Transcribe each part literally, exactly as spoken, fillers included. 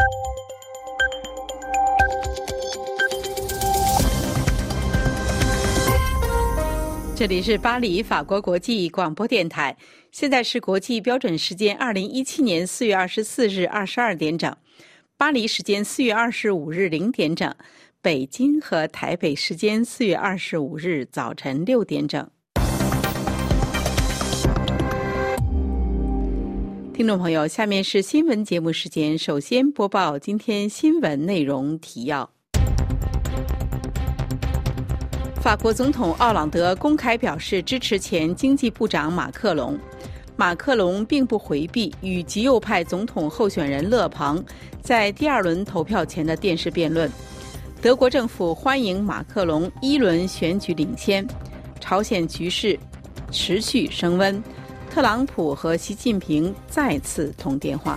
这里是巴黎法国国际广播电台，现在是国际标准时间二零一七年四月二十四日二十二点整，巴黎时间四月二十五日零点整，北京和台北时间四月二十五日早晨六点整。听众朋友，下面是新闻节目时间，首先播报今天新闻内容提要。法国总统奥朗德公开表示支持前经济部长马克龙。马克龙并不回避与极右派总统候选人勒庞在第二轮投票前的电视辩论。德国政府欢迎马克龙一轮选举领先。朝鲜局势持续升温，特朗普和习近平再次通电话。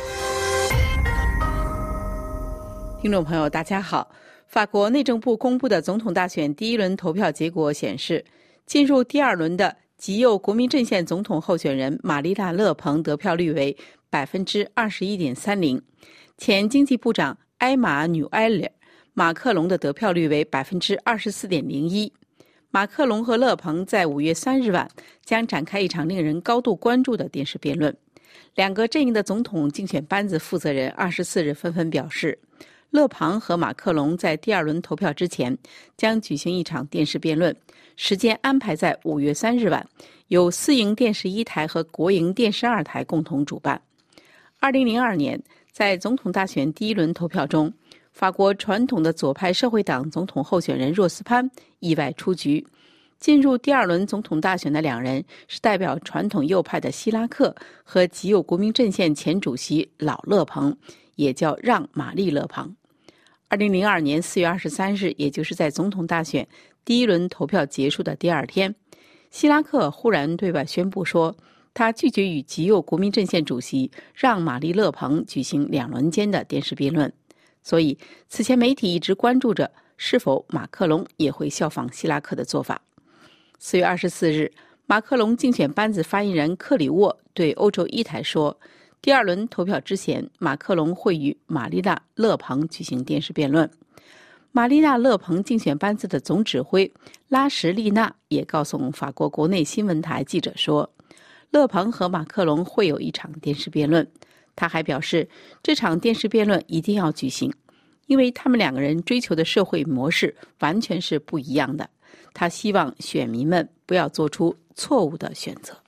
听众朋友大家好，法国内政部公布的总统大选第一轮投票结果显示，进入第二轮的极右国民阵线总统候选人玛丽娜·勒庞得票率为 百分之二十一点三零， 前经济部长埃玛纽埃尔·马克龙的得票率为 百分之二十四点零一。 马克龙和勒庞在五月三日晚将展开一场令人高度关注的电视辩论。两个阵营的总统竞选班子负责人二十四日纷纷表示，勒庞和马克龙在第二轮投票之前将举行一场电视辩论，时间安排在五月三日晚，由私营电视一台和国营电视二台共同主办。二零零二年，在总统大选第一轮投票中，法国传统的左派社会党总统候选人若斯潘意外出局。进入第二轮总统大选的两人是代表传统右派的希拉克和极右国民阵线前主席老勒庞，也叫让·玛丽·勒庞。二零零二年四月二十三日，也就是在总统大选第一轮投票结束的第二天，希拉克忽然对外宣布说，他拒绝与极右国民阵线主席让·玛丽·勒庞举行两轮间的电视辩论。所以此前媒体一直关注着是否马克龙也会效仿希拉克的做法。四月二十四日，马克龙竞选班子发言人克里沃对欧洲一台说，第二轮投票之前，马克龙会与玛丽娜·勒庞举行电视辩论。玛丽娜·勒庞竞选班子的总指挥拉什利纳也告诉法国国内新闻台记者说，勒庞和马克龙会有一场电视辩论。他还表示，这场电视辩论一定要举行，因为他们两个人追求的社会模式完全是不一样的。他希望选民们不要做出错误的选择。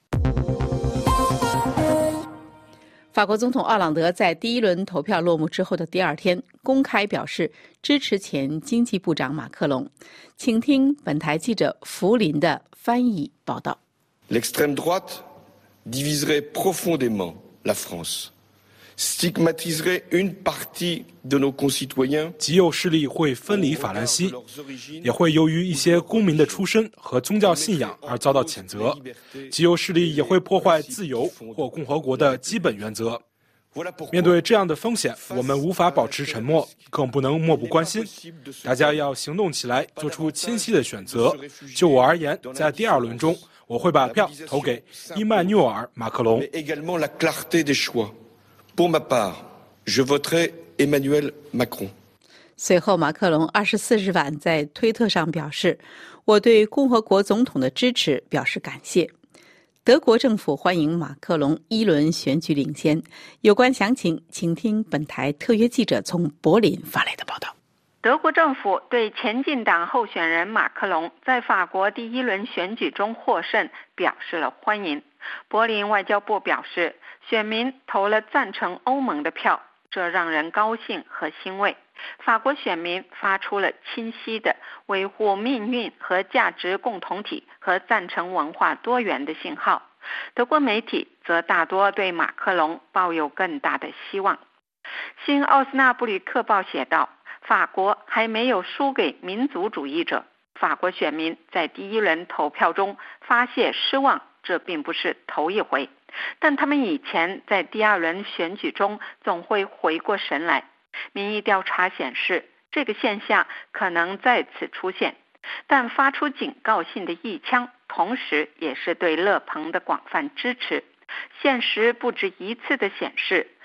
法国总统奥朗德在第一轮投票落幕之后的第二天公开表示支持前经济部长马克龙。请听本台记者福林的翻译报道。 L'extrême droite diviserait profondément la France.stigmatiserait une partie de nos concitoyens. 极右势力会分离法兰西，也会由于一些公民的出身和宗教信仰而遭到谴责。极右势力也会破坏自由或共和国的基本原则。面对这样的风险，我们无法保持沉默，更不能漠不关心。大家要行动起来，做出清晰的选择。就我而言，在第二轮中，我会把票投给伊曼纽尔·马克龙。 Pour ma part, je voterai Emmanuel Macron. 随后，马克龙二十四日晚在推特上表示，我对共和国总统的支持表示感谢。德国政府欢迎马克龙一轮选举领先。有关详情，请听本台特约记者从柏林发来的报道。 德国政府对前进党候选人马克龙在法国第一轮选举中获胜表示了欢迎。柏林外交部表示，选民投了赞成欧盟的票，这让人高兴和欣慰。法国选民发出了清晰的维护命运和价值共同体和赞成文化多元的信号。德国媒体则大多对马克龙抱有更大的希望。新奥斯纳布吕克报写道，法国还没有输给民族主义者。法国选民在第一轮投票中发泄失望，这并不是头一回，但他们以前在第二轮选举中总会回过神来。民意调查显示，这个现象可能再次出现，但发出警告性的一枪，同时也是对勒庞的广泛支持。现实不止一次地显示，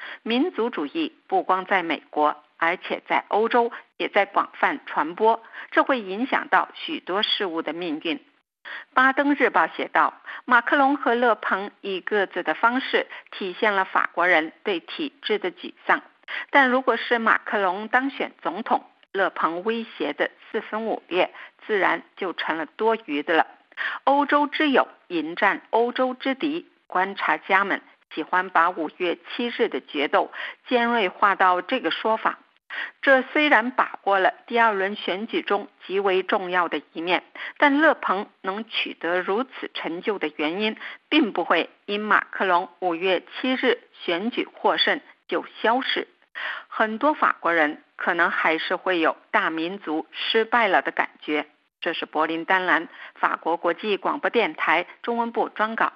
民族主义不光在美国，而且在欧洲也在广泛传播，这会影响到许多事物的命运。巴登日报写道，马克龙和勒庞以各自的方式体现了法国人对体制的沮丧，但如果是马克龙当选总统，勒庞威胁的四分五裂自然就成了多余的了。欧洲之友迎战欧洲之敌，观察家们喜欢把五月七日的决斗尖锐化到这个说法。这虽然把握了第二轮选举中极为重要的一面，但勒庞能取得如此成就的原因，并不会因马克龙五月七日选举获胜就消失。很多法国人可能还是会有大民族失败了的感觉。这是柏林丹兰法国国际广播电台中文部专稿。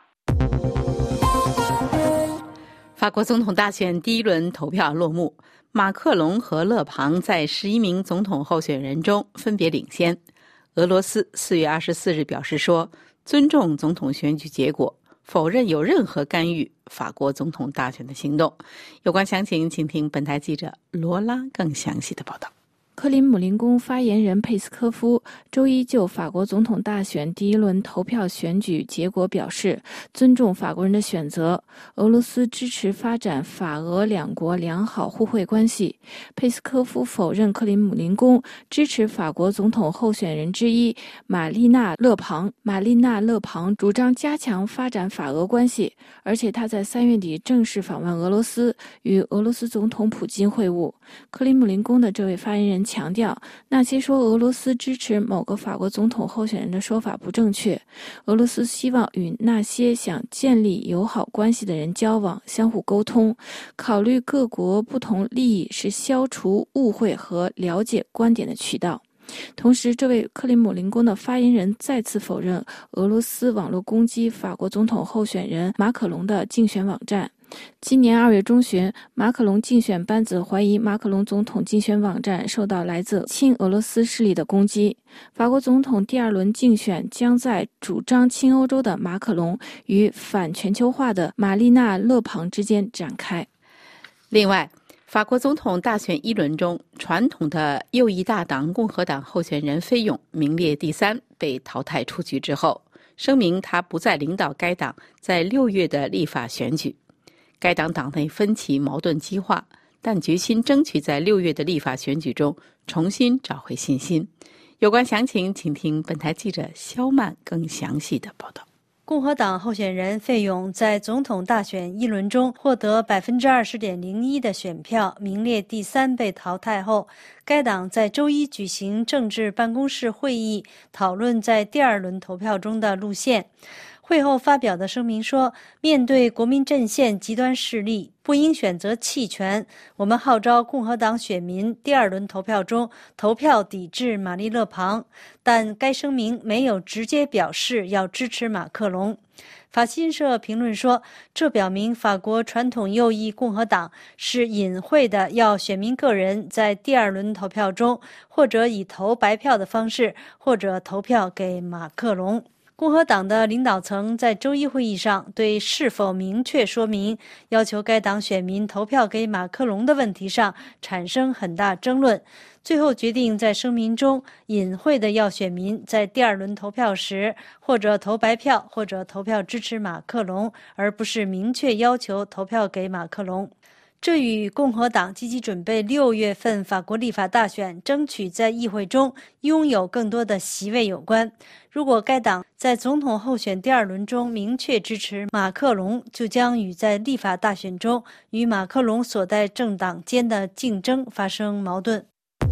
法国总统大选第一轮投票落幕，马克龙和勒庞在十一名总统候选人中分别领先。俄罗斯四月二十四日表示说，尊重总统选举结果，否认有任何干预法国总统大选的行动。有关详情，请听本台记者罗拉更详细的报道。 克林姆林宫发言人佩斯科夫周一就法国总统大选第一轮投票选举结果表示，尊重法国人的选择，俄罗斯支持发展法俄两国良好互惠关系。佩斯科夫否认克林姆林宫支持法国总统候选人之一玛丽娜·勒庞。玛丽娜·勒庞主张加强发展法俄关系，而且他在三月底正式访问俄罗斯，与俄罗斯总统普京会晤。克林姆林宫的这位发言人强调，那些说俄罗斯支持某个法国总统候选人的说法不正确。俄罗斯希望与那些想建立友好关系的人交往，相互沟通，考虑各国不同利益是消除误会和了解观点的渠道。同时，这位克林姆林宫的发言人再次否认俄罗斯网络攻击法国总统候选人马可龙的竞选网站。今年二月中旬，马克龙竞选班子怀疑马克龙总统竞选网站受到来自亲俄罗斯势力的攻击。法国总统第二轮竞选将在主张亲欧洲的马克龙与反全球化的玛丽娜·勒庞之间展开。 另外，法国总统大选一轮中，传统的右翼大党共和党候选人费永名列第三，被淘汰出局之后，声明他不再领导该党在六月的立法选举。该党党内分歧矛盾激化，但决心争取在六月的立法选举中重新找回信心。有关详情，请听本台记者肖曼更详细的报道。 共和党候选人费永在总统大选一轮中获得 百分之二十点零一 的选票，名列第三，被淘汰后，该党在周一举行政治办公室会议，讨论在第二轮投票中的路线。会后发表的声明说，面对国民阵线极端势力，不应选择弃权。我们号召共和党选民第二轮投票中投票抵制玛丽勒庞，但该声明没有直接表示要支持马克龙。法新社评论说，这表明法国传统右翼共和党是隐晦的要选民个人在第二轮投票中或者以投白票的方式，或者投票给马克龙。共和党的领导层在周一会议上对是否明确说明要求该党选民投票给马克龙的问题上产生很大争论，最后决定在声明中隐晦地要选民在第二轮投票时或者投白票或者投票支持马克龙，而不是明确要求投票给马克龙。这与共和党积极准备六月份法国立法大选，争取在议会中拥有更多的席位有关。如果该党在总统候选第二轮中明确支持马克龙，就将与在立法大选中与马克龙所在政党间的竞争发生矛盾。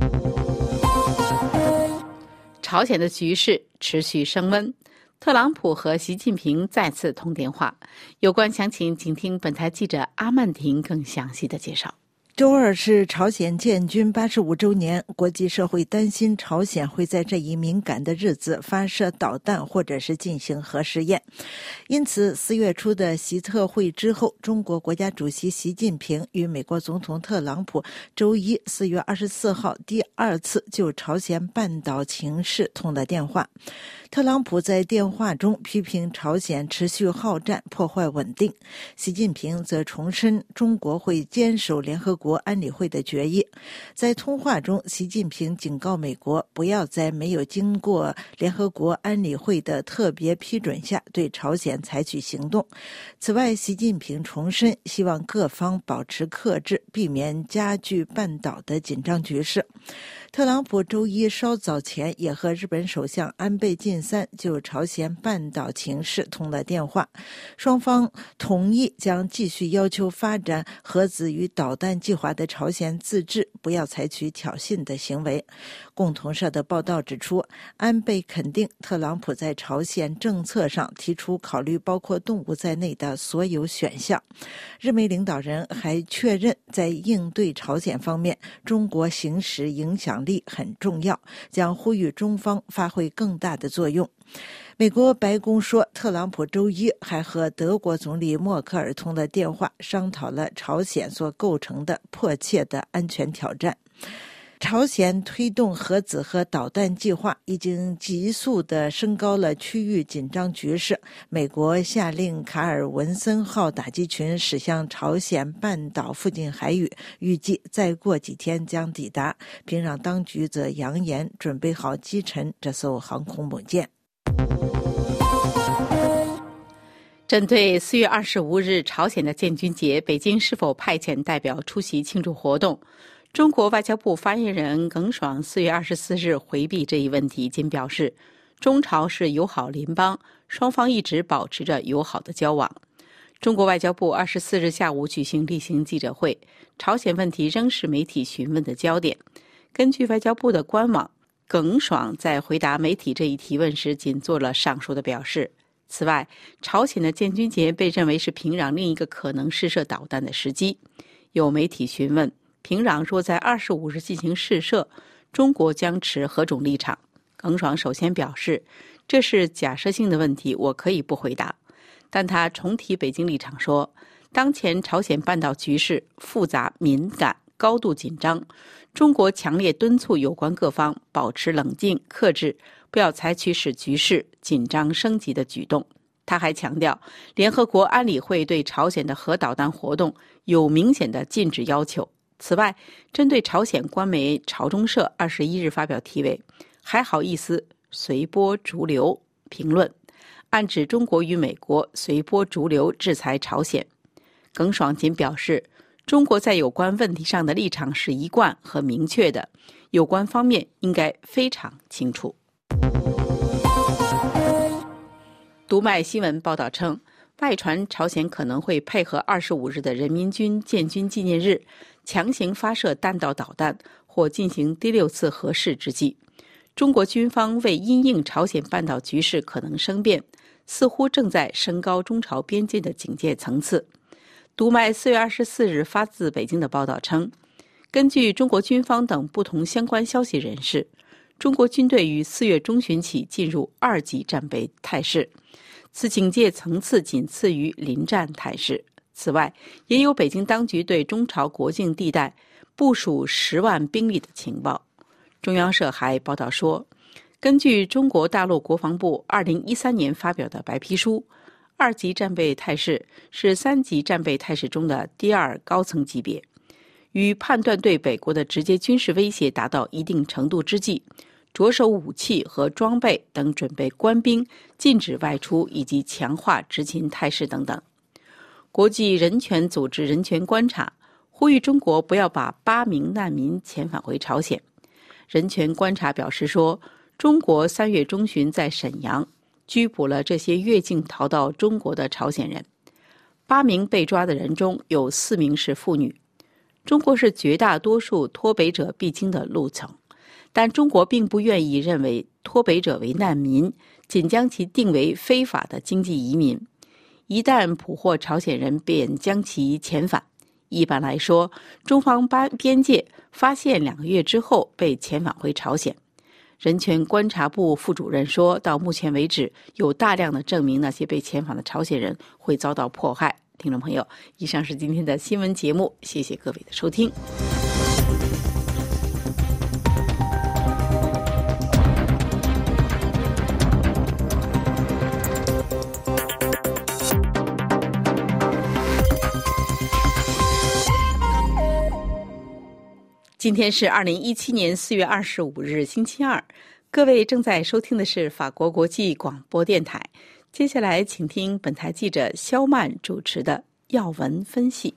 朝鲜的局势持续升温，特朗普和习近平再次通电话。有关详情，请听本台记者阿曼婷更详细的介绍。 周二是朝鲜建军八十五周年，国际社会担心朝鲜会在这一敏感的日子发射导弹或者是进行核试验。因此四月初的习特会之后，中国国家主席习近平与美国总统特朗普周一四月二十四号第二次就朝鲜半岛情势通了电话。特朗普在电话中批评朝鲜持续好战，破坏稳定。习近平则重申中国会坚守联合国安理会的决议。在通话中，习近平警告美国不要在没有经过联合国安理会的特别批准下对朝鲜采取行动。此外，习近平重申希望各方保持克制，避免加剧半岛的紧张局势。特朗普周一稍早前也和日本首相安倍晋三就朝鲜半岛情势通了电话，双方同意将继续要求发展核子与导弹计划的朝鲜自治，不要采取挑衅的行为。共同社的报道指出，安倍肯定特朗普在朝鲜政策上提出考虑包括动物在内的所有选项。日美领导人还确认，在应对朝鲜方面，中国行使影响力很重要，将呼吁中方发挥更大的作用。美国白宫说，特朗普周一还和德国总理默克尔通了电话，商讨了朝鲜所构成的迫切的安全挑战。朝鲜推动核子和导弹计划已经急速地升高了区域紧张局势。美国下令卡尔文森号打击群驶向朝鲜半岛附近海域，预计再过几天将抵达。平壤当局则扬言准备好击沉这艘航空母舰。 针对四月二十五日朝鲜的建军节，北京是否派遣代表出席庆祝活动？中国外交部发言人耿爽四月二十四日回避这一问题，仅表示中朝是友好邻邦，双方一直保持着友好的交往。中国外交部二十四日下午举行例行记者会，朝鲜问题仍是媒体询问的焦点。根据外交部的官网，耿爽在回答媒体这一提问时仅做了上述的表示。此外，朝鲜的建军节被认为是平壤另一个可能试射导弹的时机。有媒体询问，平壤若在二十五日进行试射，中国将持何种立场？耿爽首先表示，这是假设性的问题，我可以不回答。但他重提北京立场说，当前朝鲜半岛局势复杂敏感，高度紧张，中国强烈敦促有关各方保持冷静克制，不要采取使局势紧张升级的举动。他还强调，联合国安理会对朝鲜的核导弹活动有明显的禁止要求。此外，针对朝鲜官媒朝中社二十一日发表题为“还好意思随波逐流”评论，暗指中国与美国随波逐流制裁朝鲜。耿爽仅表示，中国在有关问题上的立场是一贯和明确的，有关方面应该非常清楚。读卖新闻报道称，外传朝鲜可能会配合二十五日的人民军建军纪念日，强行发射弹道导弹或进行第六次核试之际，中国军方为因应朝鲜半岛局势可能生变，似乎正在升高中朝边界的警戒层次。读卖四月二十四日发自北京的报道称，根据中国军方等不同相关消息人士，中国军队于四月中旬起进入二级战备态势，此警戒层次仅次于临战态势。此外，也有北京当局对中朝国境地带部署十万兵力的情报。中央社还报道说，根据中国大陆国防部二零一三年发表的白皮书，二级战备态势是三级战备态势中的第二高层级别。与判断对北国的直接军事威胁达到一定程度之际，着手武器和装备等准备官兵禁止外出以及强化执勤态势等等。国际人权组织人权观察呼吁中国不要把八名难民遣返回朝鲜。人权观察表示说，中国三月中旬在沈阳拘捕了这些越境逃到中国的朝鲜人，八名被抓的人中有四名是妇女。中国是绝大多数脱北者必经的路程，但中国并不愿意认为脱北者为难民，仅将其定为非法的经济移民。一旦捕获朝鲜人，便将其遣返， 一般来说，中方边界发现两个月之后被遣返回朝鲜。人权观察部副主任说，到目前为止，有大量的证明那些被遣返的朝鲜人会遭到迫害。听众朋友，以上是今天的新闻节目，谢谢各位的收听。今天是二零一七年四月二十五日，星期二。各位正在收听的是法国国际广播电台。接下来，请听本台记者肖曼主持的要闻分析。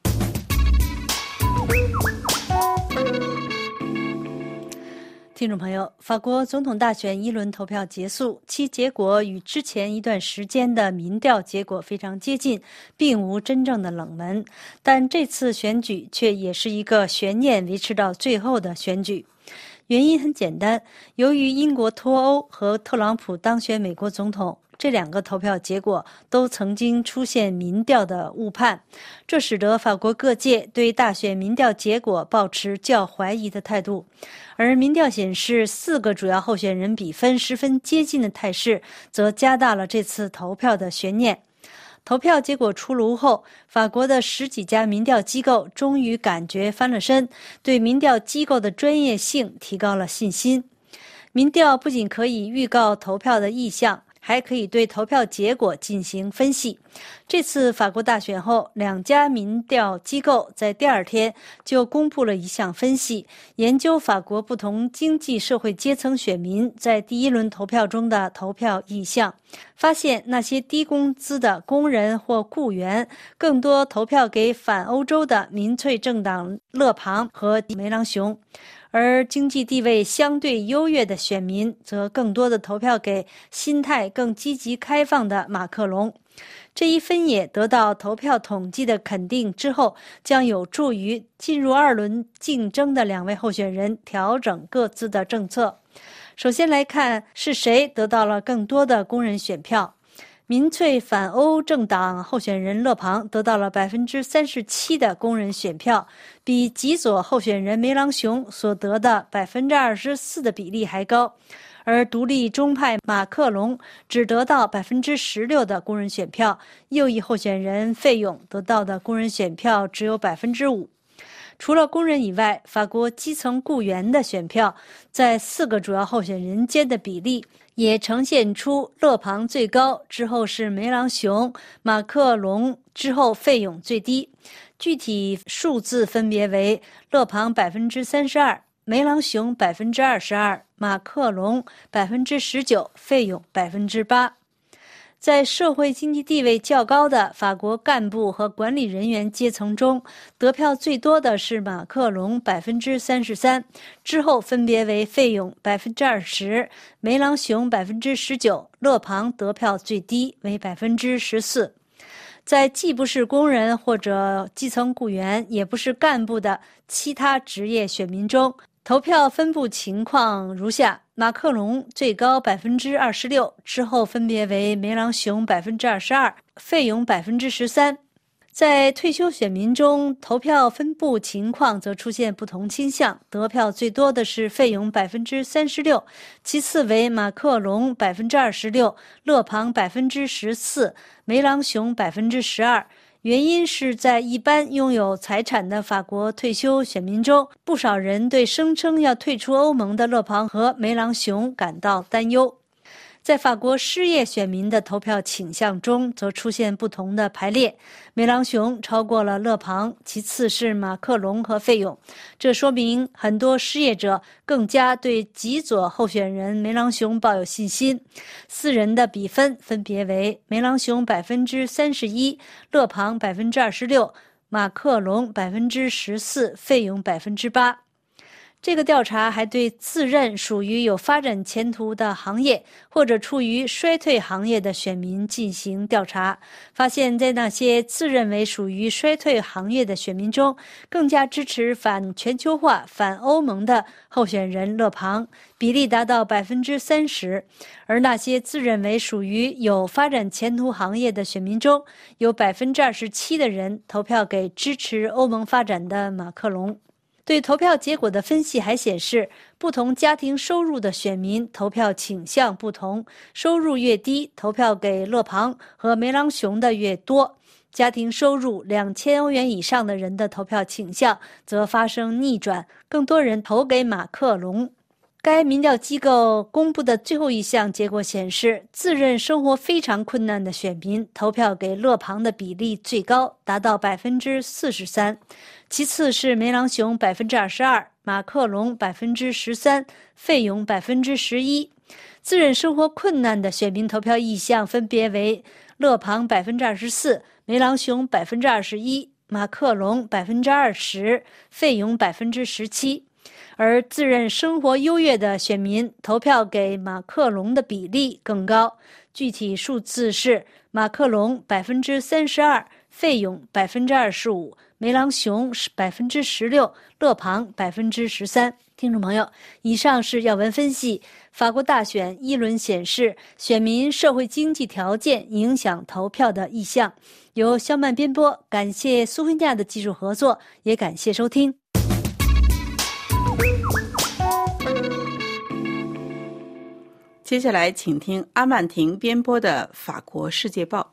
听众朋友，法国总统大选一轮投票结束，其结果与之前一段时间的民调结果非常接近，并无真正的冷门。但这次选举却也是一个悬念维持到最后的选举。原因很简单，由于英国脱欧和特朗普当选美国总统，这两个投票结果都曾经出现民调的误判，这使得法国各界对大选民调结果抱持较怀疑的态度。而民调显示四个主要候选人比分十分接近的态势，则加大了这次投票的悬念。投票结果出炉后，法国的十几家民调机构终于感觉翻了身，对民调机构的专业性提高了信心。民调不仅可以预告投票的意向，还可以对投票结果进行分析。这次法国大选后，两家民调机构在第二天就公布了一项分析，研究法国不同经济社会阶层选民在第一轮投票中的投票意向，发现那些低工资的工人或雇员更多投票给反欧洲的民粹政党勒庞和梅朗雄，而经济地位相对优越的选民则更多的投票给心态更积极开放的马克龙。这一分野得到投票统计的肯定之后，将有助于进入二轮竞争的两位候选人调整各自的政策。首先来看是谁得到了更多的工人选票。民粹反欧政党候选人勒庞得到了 百分之三十七 的工人选票，比极左候选人梅朗雄所得的 百分之二十四 的比例还高。而独立中派马克龙只得到 百分之十六 的工人选票，右翼候选人费勇得到的工人选票只有 百分之五。除了工人以外，法国基层雇员的选票在四个主要候选人间的比例也呈现出勒庞最高，之后是梅朗雄、马克龙，之后费勇最低。具体数字分别为勒庞 百分之三十二， 梅朗雄 百分之二十二， 马克龙 百分之十九， 费勇 百分之八。在社会经济地位较高的法国干部和管理人员阶层中，得票最多的是马克龙 百分之三十三， 之后分别为费勇 百分之二十， 梅朗雄 百分之十九， 勒庞得票最低为 百分之十四。在既不是工人或者基层雇员，也不是干部的其他职业选民中，投票分布情况如下：马克龙最高 百分之二十六， 之后分别为梅朗雄 百分之二十二， 费勇 百分之十三。在退休选民中，投票分布情况则出现不同倾向，得票最多的是费勇 百分之三十六， 其次为马克龙 百分之二十六， 勒庞 百分之十四， 梅朗雄 百分之十二。原因是在一般拥有财产的法国退休选民中，不少人对声称要退出欧盟的勒庞和梅朗雄感到担忧。在法国失业选民的投票倾向中，则出现不同的排列。梅朗雄超过了勒庞，其次是马克龙和费勇。这说明很多失业者更加对极左候选人梅朗雄抱有信心。四人的比分分别为梅朗雄 百分之三十一， 勒庞 百分之二十六， 马克龙 百分之十四， 费勇 百分之八。 这个调查还对自认属于有发展前途的行业或者处于衰退行业的选民进行调查，发现在那些自认为属于衰退行业的选民中，更加支持反全球化、反欧盟的候选人勒庞，比例达到百分之三十；而那些自认为属于有发展前途行业的选民中，有百分之二十七的人投票给支持欧盟发展的马克龙。对投票结果的分析还显示，不同家庭收入的选民投票倾向不同，收入越低，投票给勒庞和梅朗雄的越多。家庭收入两千欧元以上的人的投票倾向则发生逆转，更多人投给马克龙。该民调机构公布的最后一项结果显示，自认生活非常困难的选民投票给勒庞的比例最高，达到百分之四十三，其次是梅朗雄百分之二十二，马克龙百分之十三，费勇百分之十一。自认生活困难的选民投票意向分别为勒庞百分之二十四，梅朗雄百分之二十一，马克龙百分之二十，费勇百分之十七。而自认生活优越的选民投票给马克龙的比例更高，具体数字是马克龙百分之三十二，费勇百分之二十五，梅朗雄百分之十六，勒庞百分之十三。听众朋友，以上是要闻分析。法国大选一轮显示，选民社会经济条件影响投票的意向。由肖曼编播，感谢苏菲亚的技术合作，也感谢收听。 接下来请听阿曼婷编播的《法国世界报》。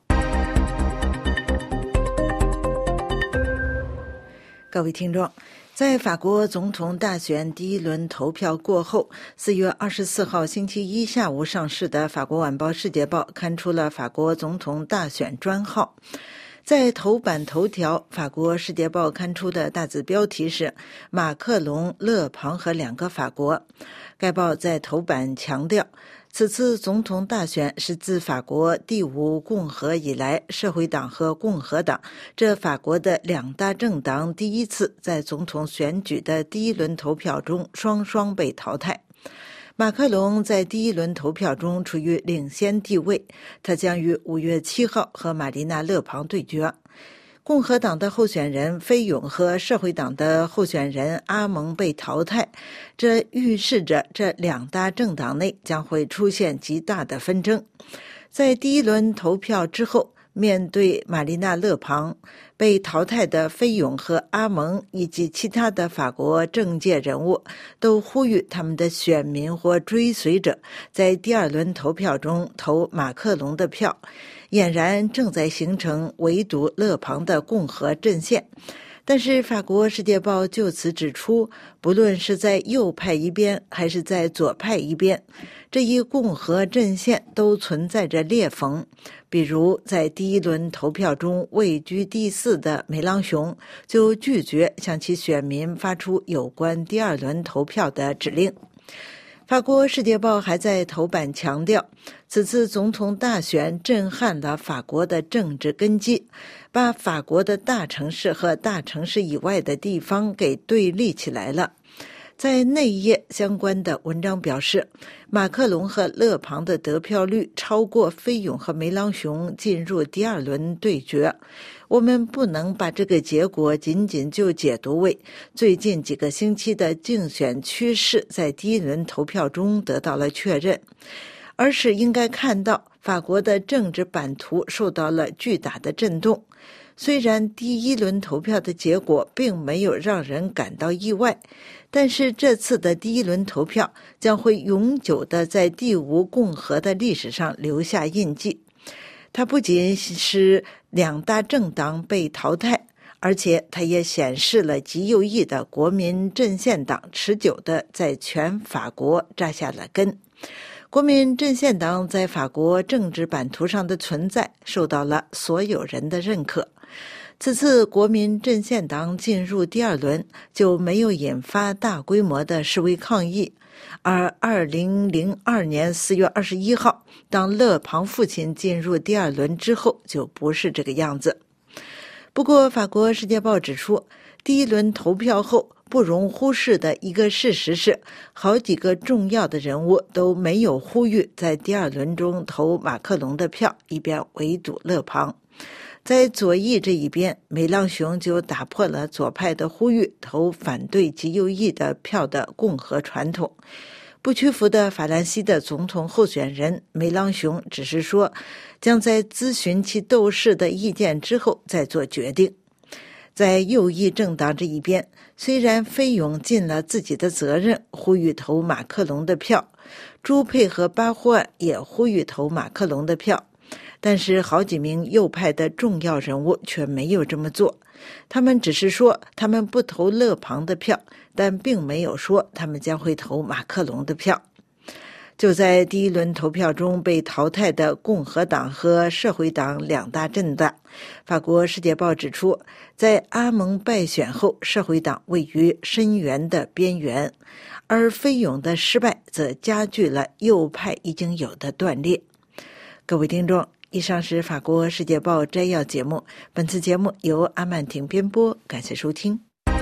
各位听众，在法国总统大选第一轮投票过后，四月二十四号星期一下午上市的法国晚报《世界报》刊出了法国总统大选专号。在头版头条，法国《世界报》刊出的大字标题是马克龙、勒庞和两个法国。该报在头版强调，此次总统大选是自法国第五共和以来，社会党和共和党这法国的两大政党第一次在总统选举的第一轮投票中双双被淘汰。马克龙在第一轮投票中处于领先地位，他将于五月七号和玛丽娜·勒庞对决。共和党的候选人费勇和社会党的候选人阿蒙被淘汰，这预示着这两大政党内将会出现极大的纷争。在第一轮投票之后，面对玛丽娜·勒庞，被淘汰的费勇和阿蒙以及其他的法国政界人物都呼吁他们的选民或追随者在第二轮投票中投马克龙的票，俨然正在形成围堵勒庞的共和阵线。但是法国《世界报》就此指出，不论是在右派一边还是在左派一边，这一共和阵线都存在着裂缝。比如在第一轮投票中位居第四的梅朗雄就拒绝向其选民发出有关第二轮投票的指令。法国《世界报》还在头版强调，此次总统大选震撼了法国的政治根基，把法国的大城市和大城市以外的地方给对立起来了。在内页相关的文章表示，马克龙和勒庞的得票率超过费勇和梅朗雄进入第二轮对决。我们不能把这个结果仅仅就解读为最近几个星期的竞选趋势在第一轮投票中得到了确认，而是应该看到法国的政治版图受到了巨大的震动。虽然第一轮投票的结果并没有让人感到意外，但是这次的第一轮投票将会永久地在第五共和的历史上留下印记。它不仅是两大政党被淘汰，而且它也显示了极右翼的国民阵线党持久地在全法国扎下了根。国民阵线党在法国政治版图上的存在受到了所有人的认可。此次国民阵线党进入第二轮就没有引发大规模的示威抗议，而二零零二年四月二十一号，当勒庞父亲进入第二轮之后，就不是这个样子。不过，法国《世界报》指出，第一轮投票后， 不容忽视的一个事实是，好几个重要的人物都没有呼吁在第二轮中投马克龙的票，以便围堵勒庞。在左翼这一边，梅朗雄就打破了左派的呼吁投反对极右翼的票的共和传统。不屈服的法兰西的总统候选人梅朗雄只是说，将在咨询其斗士的意见之后再做决定。在右翼政党这一边，虽然菲勇尽了自己的责任，呼吁投马克龙的票，朱佩和巴霍案也呼吁投马克龙的票，但是好几名右派的重要人物却没有这么做。他们只是说他们不投勒庞的票，但并没有说他们将会投马克龙的票。就在第一轮投票中被淘汰的共和党和社会党两大政党，法国《世界报》指出，在阿蒙败选后，社会党位于深渊的边缘，而菲勇的失败则加剧了右派已经有的断裂。各位听众，以上是法国《世界报》摘要节目，本次节目由阿曼婷编播，感谢收听。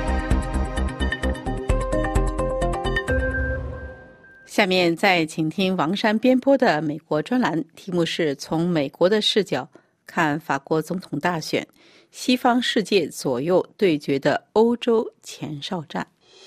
下面再请听王珊编播的美国专栏，题目是从美国的视角看法国总统大选，西方世界左右对决的欧洲前哨战。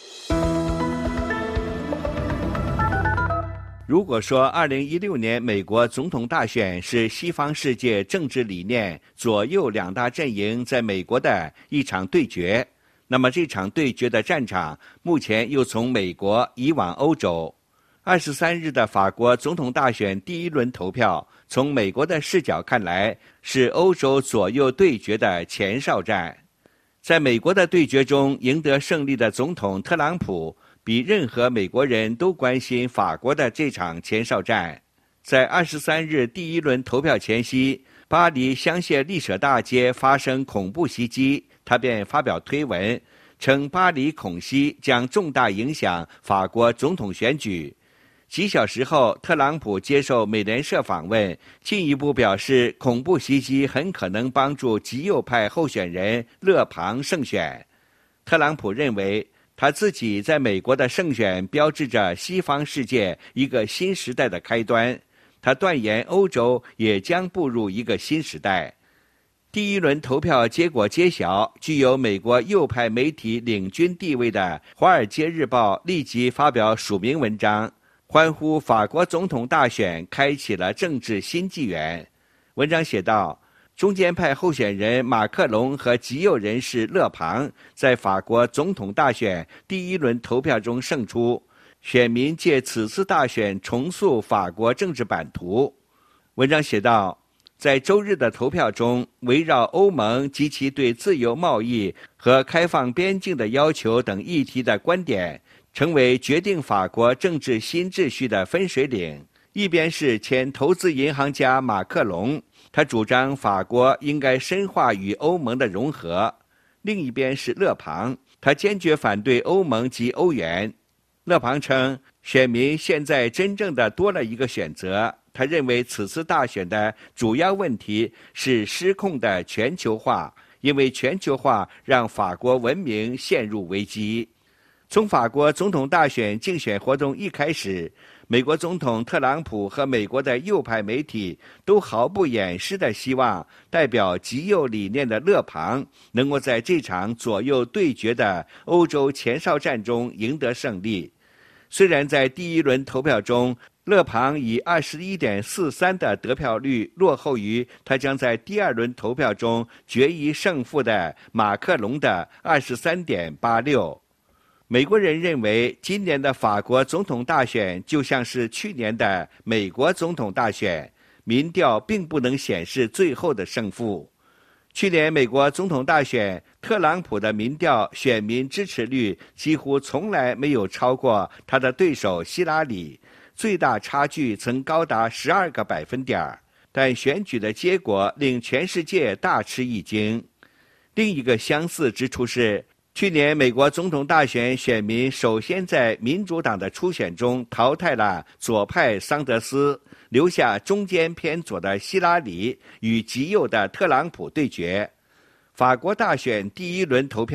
如果说二零一六年美国总统大选是西方世界政治理念左右两大阵营在美国的一场对决，那么这场对决的战场目前又从美国移往欧洲。二十三日的法国总统大选第一轮投票，从美国的视角看来，是欧洲左右对决的前哨战。在美国的对决中，赢得胜利的总统特朗普比任何美国人都关心法国的这场前哨战。在二十三日第一轮投票前夕，巴黎香榭丽舍大街发生恐怖袭击，他便发表推文，称巴黎恐袭将重大影响法国总统选举。几小时后，特朗普接受美联社访问，进一步表示恐怖袭击很可能帮助极右派候选人勒庞胜选。特朗普认为他自己在美国的胜选标志着西方世界一个新时代的开端，他断言欧洲也将步入一个新时代。第一轮投票结果揭晓，具有美国右派媒体领军地位的《华尔街日报》立即发表署名文章，欢呼法国总统大选开启了政治新纪元。文章写道，中间派候选人马克龙和极右人士勒庞在法国总统大选第一轮投票中胜出，选民借此次大选重塑法国政治版图。文章写道，在周日的投票中，围绕欧盟及其对自由贸易和开放边境的要求等议题的观点成为决定法国政治新秩序的分水岭。一边是前投资银行家马克龙，他主张法国应该深化与欧盟的融合；另一边是勒庞，他坚决反对欧盟及欧元。勒庞称，选民现在真正的多了一个选择。他认为此次大选的主要问题是失控的全球化，因为全球化让法国文明陷入危机。从法国总统大选竞选活动一开始，美国总统特朗普和美国的右派媒体都毫不掩饰地希望代表极右理念的勒庞能够在这场左右对决的欧洲前哨战中赢得胜利。虽然在第一轮投票中，勒庞以 二十一点四三 的得票率落后于他将在第二轮投票中决一胜负的马克龙的 二十三点八六。美国人认为，今年的法国总统大选就像是去年的美国总统大选，民调并不能显示最后的胜负。去年美国总统大选，特朗普的民调选民支持率几乎从来没有超过他的对手希拉里，最大差距曾高达十二个百分点，但选举的结果令全世界大吃一惊。另一个相似之处是，去年美国总统大选选民首先在民主党的初选中淘汰了左派桑德斯，留下中间偏左的希拉里与极右的特朗普对决。法国大选第一轮投票，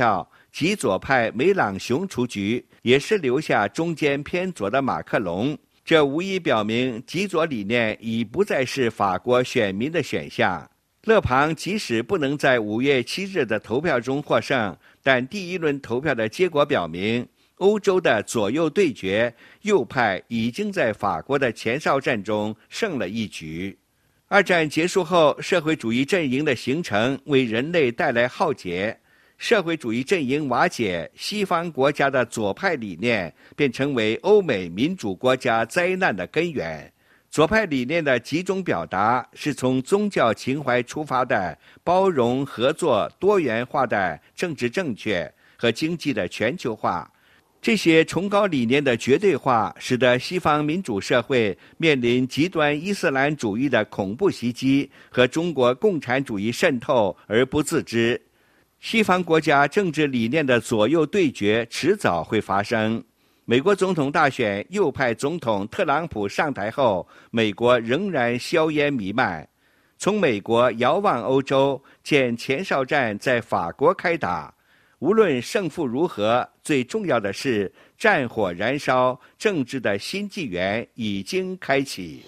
极左派梅朗雄出局，也是留下中间偏左的马克龙。这无疑表明极左理念已不再是法国选民的选项。勒庞即使不能在五月七日的投票中获胜，但第一轮投票的结果表明，欧洲的左右对决，右派已经在法国的前哨战中胜了一局。二战结束后，社会主义阵营的形成为人类带来浩劫。社会主义阵营瓦解，西方国家的左派理念便成为欧美民主国家灾难的根源。左派理念的几种表达是从宗教情怀出发的包容、合作、多元化的政治正确和经济的全球化。这些崇高理念的绝对化，使得西方民主社会面临极端伊斯兰主义的恐怖袭击和中国共产主义渗透而不自知。西方国家政治理念的左右对决迟早会发生。美国总统大选，右派总统特朗普上台后，美国仍然硝烟弥漫。从美国遥望欧洲，见前哨战在法国开打。无论胜负如何，最重要的是战火燃烧，政治的新纪元已经开启。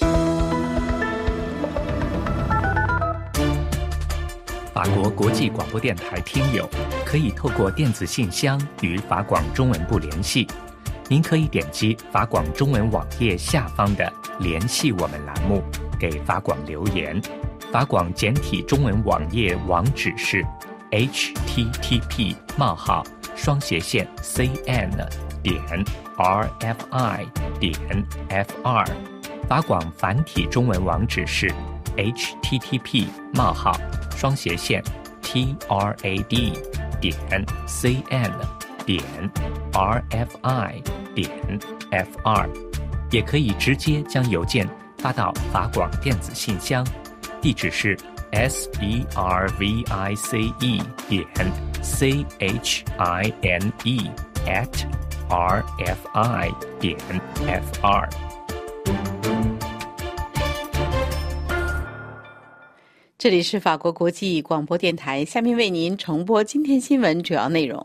法国国际广播电台听友可以透过电子信箱与法广中文部联系。您可以点击法广中文网页下方的联系我们栏目，给法广留言。法广简体中文网页网址是 h t t p 冒号双斜线 c n 点 r f i 点 f r。法广繁体中文网址是 h t t p 冒号双斜线 t r a d 点 c n 点 r f i 点 f r， 也可以直接将邮件发到法广电子信箱，地址是 s e r v i c e 点 c h i n e at r f i 点 f r。 这里是法国国际广播电台，下面为您重播今天新闻主要内容。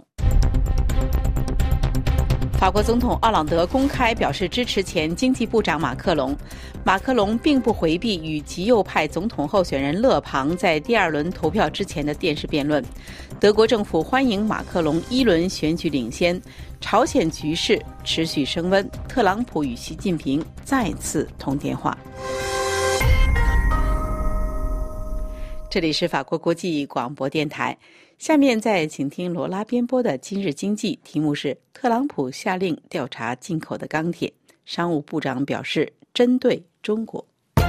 法国总统奥朗德公开表示支持前经济部长马克龙。马克龙并不回避与极右派总统候选人勒庞在第二轮投票之前的电视辩论。德国政府欢迎马克龙一轮选举领先。朝鲜局势持续升温，特朗普与习近平再次通电话。这里是法国国际广播电台，下面再请听罗拉编播的今日经济，题目是特朗普下令调查进口的钢铁，商务部长表示针对中国。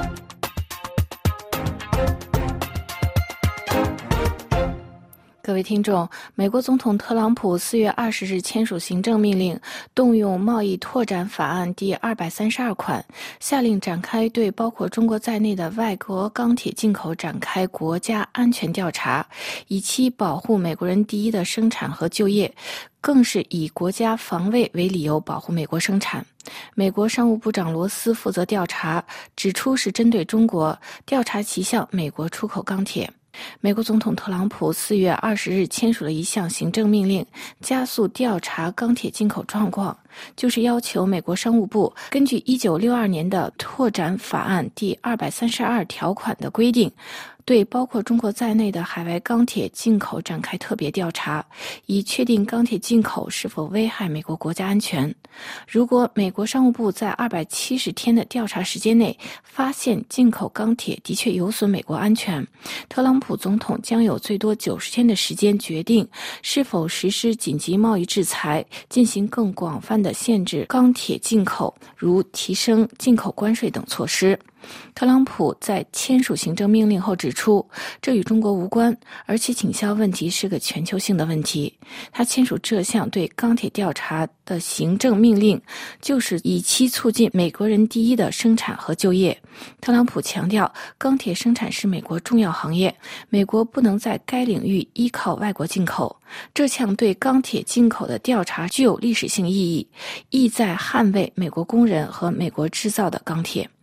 各位听众，美国总统特朗普四月二十日签署行政命令，动用贸易拓展法案第二百三十二款，下令展开对包括中国在内的外国钢铁进口展开国家安全调查，以期保护美国人第一的生产和就业，更是以国家防卫为理由保护美国生产。美国商务部长罗斯负责调查，指出是针对中国，调查其向美国出口钢铁。美国总统特朗普四月二十日签署了一项行政命令，加速调查钢铁进口状况，就是要求美国商务部根据一九六二年的拓展法案第二百三十二条款的规定，对包括中国在内的海外钢铁进口展开特别调查，以确定钢铁进口是否危害美国国家安全。如果美国商务部在二百七十天的调查时间内发现进口钢铁的确有损美国安全，特朗普总统将有最多九十天的时间决定是否实施紧急贸易制裁，进行更广泛的限制钢铁进口，如提升进口关税等措施。特朗普在签署行政命令后指出，这与中国无关，而且倾销问题是个全球性的问题。他签署这项对钢铁调查的行政命令，就是以期促进美国人第一的生产和就业。特朗普强调，钢铁生产是美国重要行业，美国不能在该领域依靠外国进口。这项对钢铁进口的调查具有历史性意义，意在捍卫美国工人和美国制造的钢铁。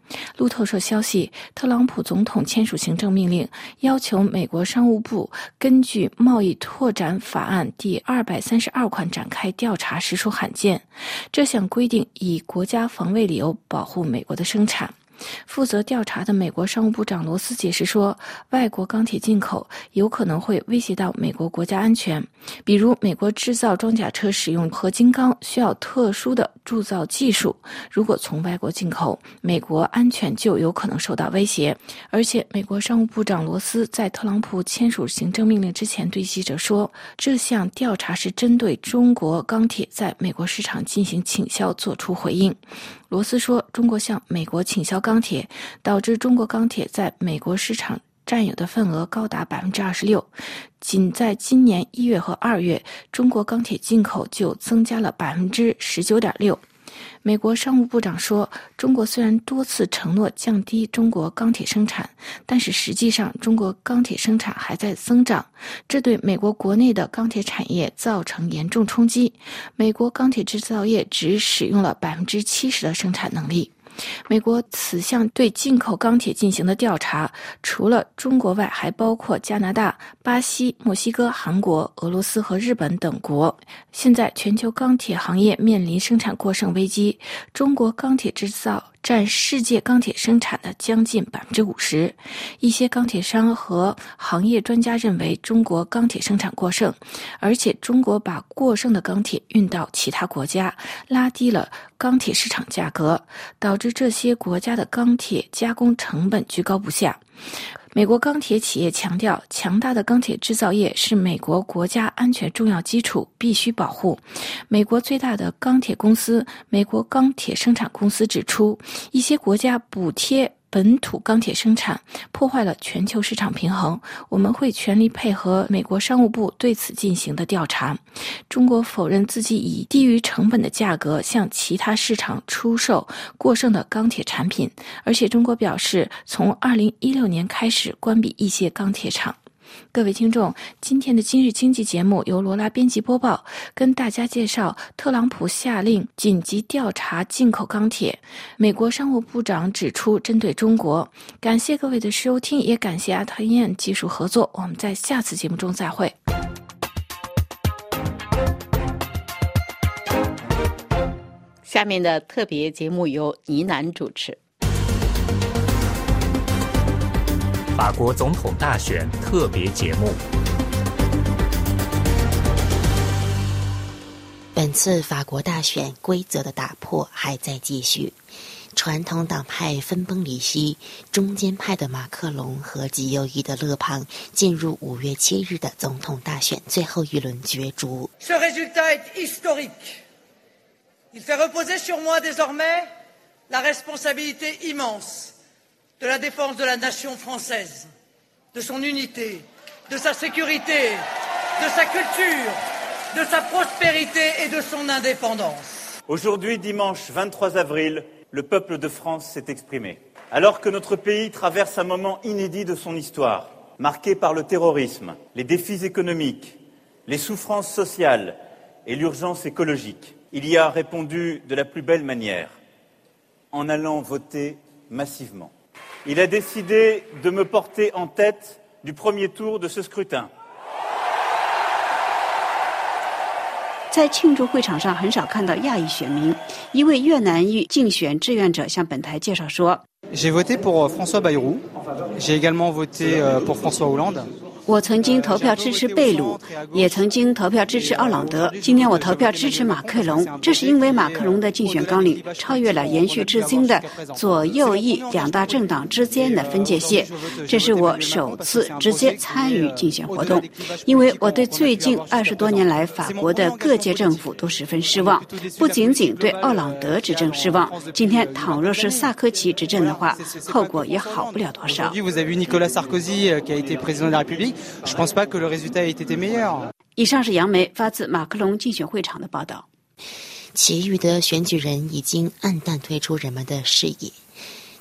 路透社消息，特朗普总统签署行政命令，要求美国商务部根据贸易拓展法案第二百三十二款展开调查，实属罕见。这项规定以国家防卫理由保护美国的生产。负责调查的美国商务部长罗斯解释说，外国钢铁进口有可能会威胁到美国国家安全，比如美国制造装甲车使用合金钢需要特殊的铸造技术，如果从外国进口，美国安全就有可能受到威胁。而且美国商务部长罗斯在特朗普签署行政命令之前对记者说，这项调查是针对中国钢铁在美国市场进行倾销做出回应。罗斯说，中国向美国倾销钢铁，导致中国钢铁在美国市场占有的份额高达 百分之二十六。 仅在今年一月和二月，中国钢铁进口就增加了 百分之十九点六。美国商务部长说，中国虽然多次承诺降低中国钢铁生产，但是实际上中国钢铁生产还在增长，这对美国国内的钢铁产业造成严重冲击。美国钢铁制造业只使用了 百分之七十 的生产能力。美国此项对进口钢铁进行的调查，除了中国外，还包括加拿大、巴西、墨西哥、韩国、俄罗斯和日本等国。现在全球钢铁行业面临生产过剩危机，中国钢铁制造占世界钢铁生产的将近 百分之五十。 一些钢铁商和行业专家认为中国钢铁生产过剩，而且中国把过剩的钢铁运到其他国家，拉低了钢铁市场价格，导致这些国家的钢铁加工成本居高不下。美国钢铁企业强调，强大的钢铁制造业是美国国家安全重要基础，必须保护。美国最大的钢铁公司美国钢铁生产公司指出，一些国家补贴本土钢铁生产，破坏了全球市场平衡。我们会全力配合美国商务部对此进行的调查。中国否认自己以低于成本的价格向其他市场出售过剩的钢铁产品，而且中国表示，从二零一六年开始关闭一些钢铁厂。各位听众，今天的今日经济节目由罗拉编辑播报，跟大家介绍特朗普下令紧急调查进口钢铁，美国商务部长指出针对中国。感谢各位的收听，也感谢阿特燕技术合作，我们在下次节目中再会。 下面的特别节目由倪楠主持。 法国总统大选特别节目。 本次法国大选规则的打破还在继续，传统党派分崩离析，中间派的马克龙和极右翼的勒庞进入五月七日的总统大选最后一轮角逐。 Ce résultat est historique. Il fait reposer sur moi désormais la responsabilité immense de la défense de la nation française, de son unité, de sa sécurité, de sa culture, de sa prospérité et de son indépendance. Aujourd'hui, dimanche vingt-trois avril, le peuple de France s'est exprimé. Alors que notre pays traverse un moment inédit de son histoire, marqué par le terrorisme, les défis économiques, les souffrances sociales et l'urgence écologique, il y a répondu de la plus belle manière, en allant voter massivement. Il a décidé de me porter en tête du premier tour de ce scrutin. 在庆祝会场上很少看到亚裔选民。一位越南裔竞选志愿者向本台介绍说 J'ai voté pour François Bayrou. J'ai également voté pour François Hollande. 我曾经投票支持贝鲁，也曾经投票支持奥朗德。今天我投票支持马克龙，这是因为马克龙的竞选纲领超越了延续至今的左右翼两大政党之间的分界线。这是我首次直接参与竞选活动，因为我对最近二十多年来法国的各界政府都十分失望，不仅仅对奥朗德执政失望，今天倘若是萨科齐执政的话，后果也好不了多少。 Je pense pas que le résultat ait été meilleur. 以上是杨梅发自马克龙竞选会场的报道。 其余的选举人已经暗淡退出人们的视野。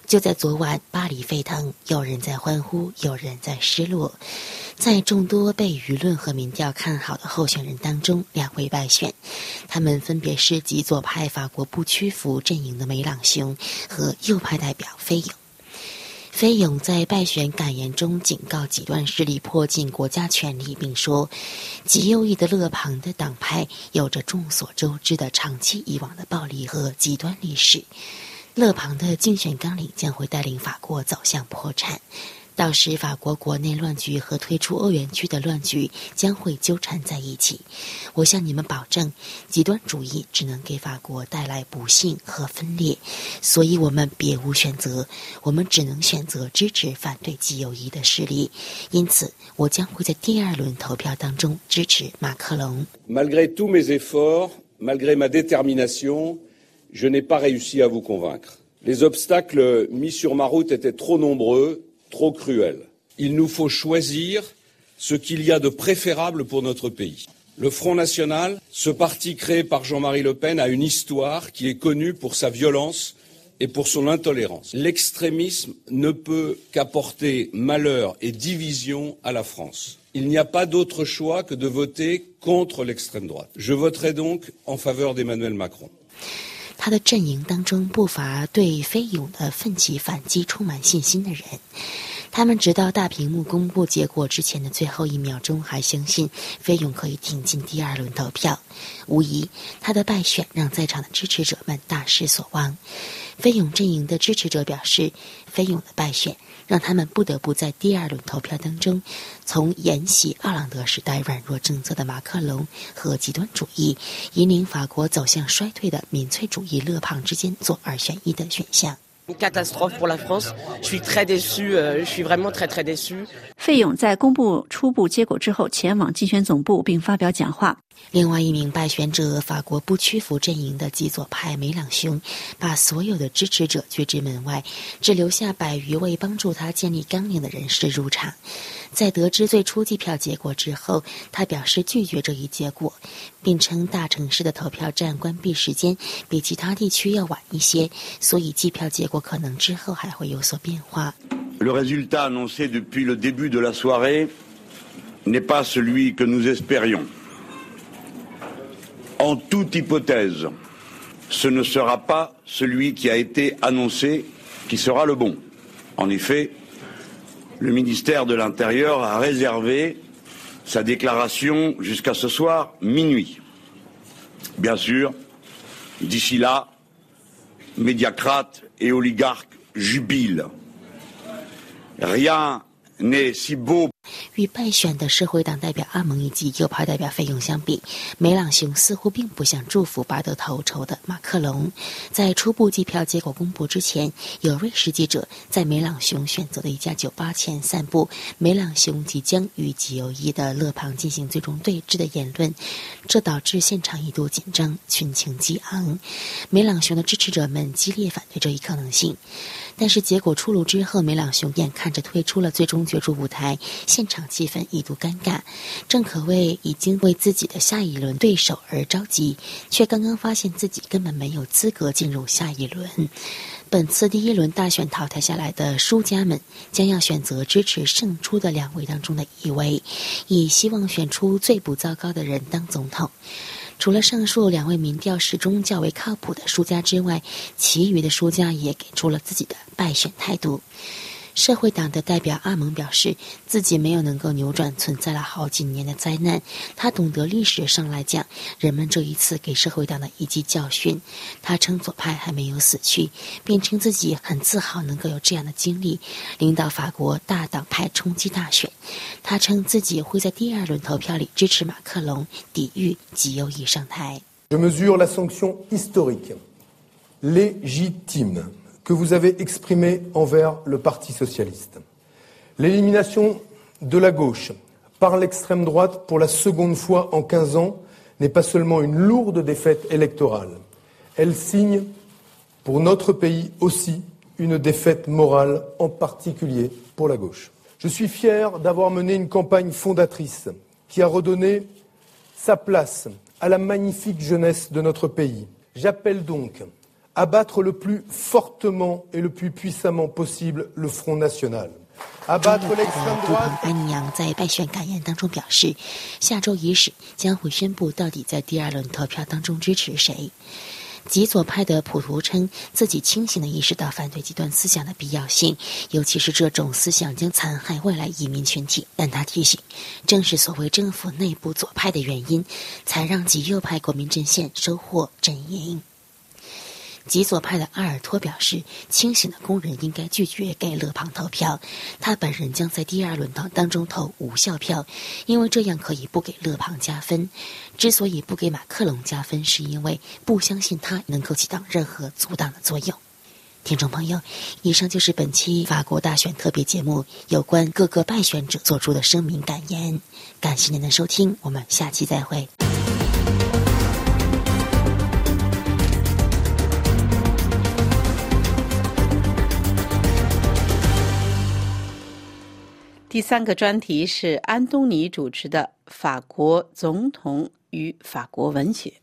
就在昨晚，巴黎沸腾，有人在欢呼，有人在失落。在众多被舆论和民调看好的候选人当中，两位败选，他们分别是极左派法国不屈服阵营的梅朗雄和右派代表菲永。菲永在败选感言中警告极端势力迫近国家权力，并说极右翼的勒庞的党派有着众所周知的长期以往的暴力和极端历史，勒庞的竞选纲领将会带领法国走向破产，到时法国国内乱局和退出欧元区的乱局将会纠缠在一起。我向你们保证，极端主义只能给法国带来不幸和分裂，所以我们别无选择，我们只能选择支持反对极右翼的势力。因此，我将会在第二轮投票当中支持马克龙。 Malgré tous mes efforts, malgré ma détermination, je n'ai pas réussi à vous convaincre. Les obstacles mis sur ma route étaient trop nombreux.trop cruel. Il nous faut choisir ce qu'il y a de préférable pour notre pays. Le Front National, ce parti créé par Jean-Marie Le Pen, a une histoire qui est connue pour sa violence et pour son intolérance. L'extrémisme ne peut qu'apporter malheur et division à la France. Il n'y a pas d'autre choix que de voter contre l'extrême droite. Je voterai donc en faveur d'Emmanuel Macron. 他的阵营当中不乏对菲永的奋起反击充满信心的人，他们直到大屏幕公布结果之前的最后一秒钟还相信菲永可以挺进第二轮投票。无疑，他的败选让在场的支持者们大失所望。菲永阵营的支持者表示，菲永的败选让他们不得不在第二轮投票当中，从沿袭奥朗德时代软弱政策的马克龙和极端主义引领法国走向衰退的民粹主义勒庞之间做二选一的选项。 Une catastrophe pour la France. Je suis très déçu. Je suis vraiment très très déçu. 费永在公布初步结果之后，前往竞选总部并发表讲话。 另外一名败选者，法国不屈服阵营的极左派梅朗雄，把所有的支持者拒之门外，只留下百余位帮助他建立纲领的人士入场。在得知最初计票结果之后，他表示拒绝这一结果，并称大城市的投票站关闭时间比其他地区要晚一些，所以计票结果可能之后还会有所变化。 Le résultat annoncé depuis le début de la soirée n'est pas celui que nous espérions. En toute hypothèse, ce ne sera pas celui qui a été annoncé qui sera le bon. En effet, le ministère de l'Intérieur a réservé sa déclaration jusqu'à ce soir minuit. Bien sûr, d'ici là, médiacrates et oligarques jubilent. Rien n'est si beau. 与败选的社会党代表阿蒙以及右派代表费永相比，梅朗雄似乎并不想祝福拔得头筹的马克龙。在初步计票结果公布之前，有瑞士记者在梅朗雄选择的一家酒吧前散布梅朗雄即将与极右翼的勒庞进行最终对峙的言论，这导致现场一度紧张，群情激昂。梅朗雄的支持者们激烈反对这一可能性，但是结果出炉之后，梅朗雄眼看着退出了最终角逐舞台，现场气氛一度尴尬，正可谓已经为自己的下一轮对手而着急，却刚刚发现自己根本没有资格进入下一轮。本次第一轮大选淘汰下来的输家们将要选择支持胜出的两位当中的一位，以希望选出最不糟糕的人当总统。除了上述两位民调始终较为靠谱的输家之外，其余的输家也给出了自己的败选态度。社会党的代表阿蒙表示，自己没有能够扭转存在了好几年的灾难。他懂得历史上来讲，人们这一次给社会党的一记教训。他称左派还没有死去，并称自己很自豪能够有这样的经历，领导法国大党派冲击大选。他称自己会在第二轮投票里支持马克龙，抵御极右翼上台。 Je mesure la sanction historique, légitime, que vous avez exprimé envers le Parti socialiste. L'élimination de la gauche par l'extrême droite pour la seconde fois en quinze ans n'est pas seulement une lourde défaite électorale. Elle signe pour notre pays aussi une défaite morale, en particulier pour la gauche. Je suis fier d'avoir mené une campagne fondatrice qui a redonné sa place à la magnifique jeunesse de notre pays. J'appelle donc abattre le plus fortement et le plus puissamment possible le Front National。 abattre l'extrême droite。安妮扬在败选感言当中表示，下周伊始将会宣布到底在第二轮投票当中支持谁。极左派的普图称自己清醒地意识到反对极端思想的必要性，尤其是这种思想将残害未来移民群体。但他提醒，正是所谓政府内部左派的原因，才让极右派国民阵线收获阵营。极左派的阿尔托表示，清醒的工人应该拒绝给勒庞投票，他本人将在第二轮当当中投无效票，因为这样可以不给勒庞加分。之所以不给马克龙加分，是因为不相信他能够起到任何阻挡的作用。听众朋友，以上就是本期法国大选特别节目有关各个败选者做出的声明感言。感谢您的收听，我们下期再会。 第三个专题是安东尼主持的法国总统与法国文学。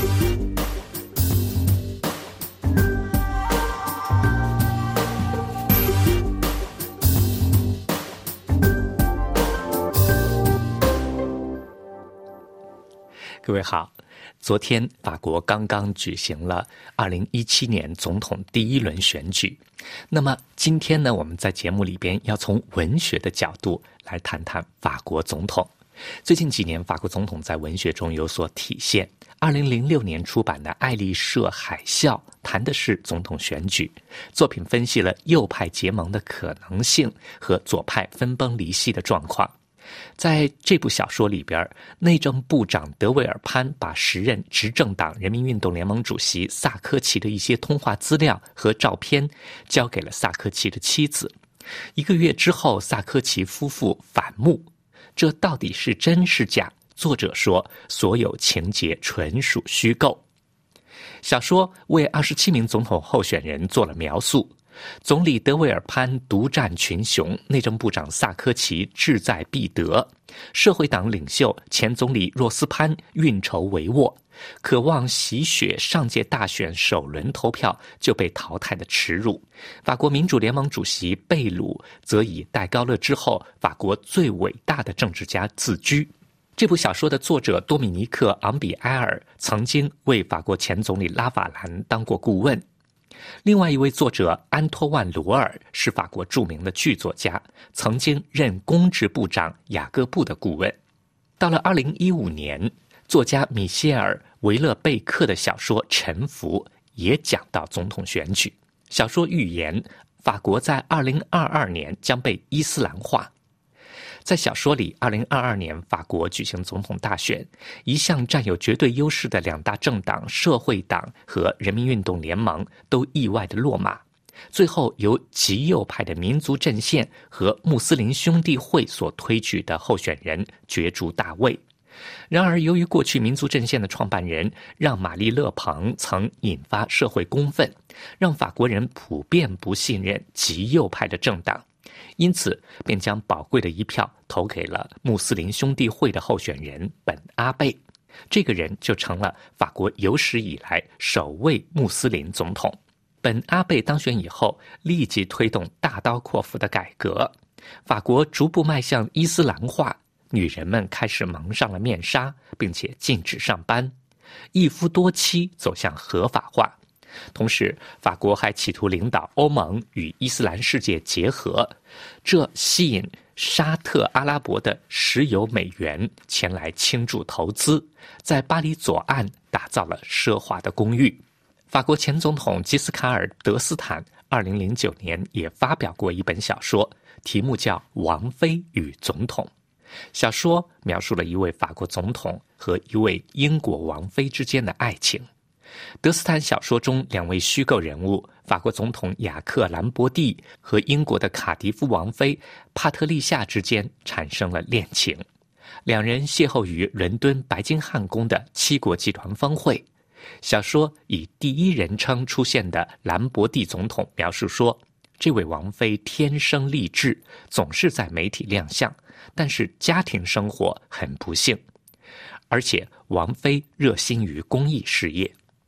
各位好，昨天法国刚刚举行了二零一七年总统第一轮选举。那么今天呢，我们在节目里边要从文学的角度来谈谈法国总统。最近几年，法国总统在文学中有所体现。二零零六年出版的《爱丽舍海啸》谈的是总统选举，作品分析了右派结盟的可能性和左派分崩离析的状况。在这部小说里边，内政部长德维尔潘把时任执政党人民运动联盟主席萨科齐的一些通话资料和照片交给了萨科齐的妻子。一个月之后，萨科齐夫妇反目，这到底是真是假？作者说，所有情节纯属虚构。小说为二十七名总统候选人做了描述。总理德维尔潘独占群雄，内政部长萨科齐志在必得，社会党领袖前总理若斯潘运筹帷幄，渴望洗雪上届大选首轮投票就被淘汰的耻辱。法国民主联盟主席贝鲁则以戴高乐之后法国最伟大的政治家自居。这部小说的作者多米尼克·昂比埃尔曾经为法国前总理拉法兰当过顾问。另外一位作者安托万·罗尔是法国著名的剧作家，曾经任公职部长雅各布的顾问。到了二零一五年，作家米歇尔·维勒贝克的小说《沉浮》也讲到总统选举。小说预言法国在二零二二年将被伊斯兰化。在小说里，二零二二年法国举行总统大选，一向占有绝对优势的两大政党社会党和人民运动联盟都意外的落马，最后由极右派的民族阵线和穆斯林兄弟会所推举的候选人角逐大位。然而，由于过去民族阵线的创办人让·玛丽·勒庞曾引发社会公愤，让法国人普遍不信任极右派的政党，因此便将宝贵的一票投给了穆斯林兄弟会的候选人本阿贝。这个人就成了法国有史以来首位穆斯林总统。本阿贝当选以后，立即推动大刀阔斧的改革，法国逐步迈向伊斯兰化，女人们开始蒙上了面纱，并且禁止上班，一夫多妻走向合法化。同时，法国还企图领导欧盟与伊斯兰世界结合，这吸引沙特阿拉伯的石油美元前来倾注投资，在巴黎左岸打造了奢华的公寓。法国前总统吉斯卡尔·德斯坦二零零九年也发表过一本小说，题目叫《王妃与总统》。小说描述了一位法国总统和一位英国王妃之间的爱情。德斯坦小说中两位虚构人物，法国总统雅克·兰博蒂和英国的卡迪夫王妃帕特丽夏之间产生了恋情。两人邂逅于伦敦白金汉宫的七国集团峰会。小说以第一人称出现的兰博蒂总统描述说，这位王妃天生丽质，总是在媒体亮相，但是家庭生活很不幸，而且王妃热心于公益事业。